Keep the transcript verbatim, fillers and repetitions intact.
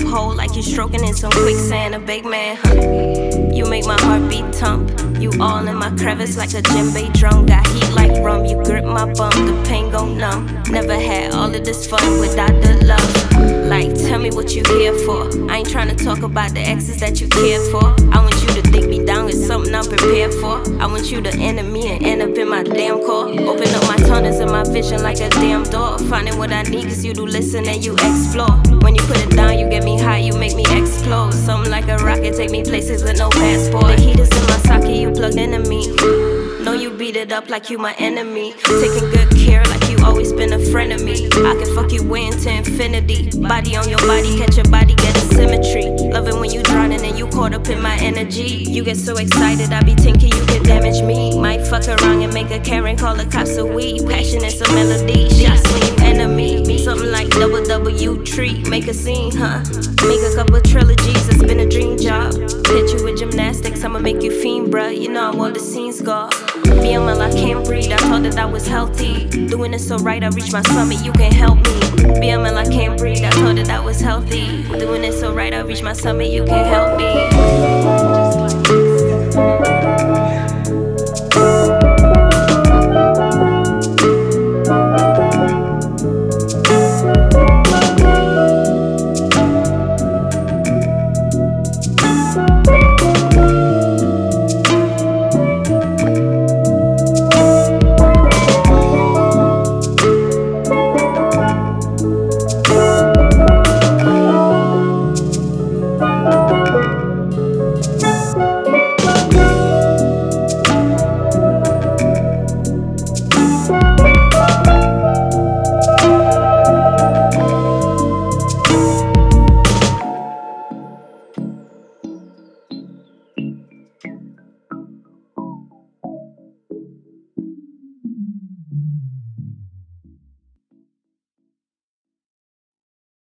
hole like you stroking in some quicksand. A big man, huh? You make my heart beat thump. You all in my crevice like a djembe drum. Got heat like rum, you grip my bum, the pain go numb. Never had all of this fun without the love. Like, tell me what you here for. I ain't tryna talk about the exes that you cared for. I want you to dig me down, it's something I'm prepared for. I want you to enter me and end up in my damn core. Open up my tunnels and my vision like a damn door. Finding what I need cause you do listen and you explore. When you put it down, you get me high, you make me explode. Something like a rocket, take me places with no passport. The heat is in my socket, you plugged into me. Know you beat it up like you my enemy. Taking good care like you always been a friend of me. I can fuck you way into infinity. Body on your body, catch your body, get a symmetry. Love it when you drowning and you caught up in my energy. You get so excited, I be thinking you can damage me. Might fuck around and make a Karen call the cops a weed. Passion is a melody, shots when you enemy. Something like double W treat, make a scene, huh? Make a couple trilogies, it's been a dream job. Hit you with gymnastics, I'ma make you fiend, bruh. You know I want the scenes go. B M L, I can't breathe, I thought that I was healthy. Doing it so right, I reach my summit, you can help me. B M L, I can't breathe, I thought that I was healthy. Doing it so right, I reach my summit, you can help me.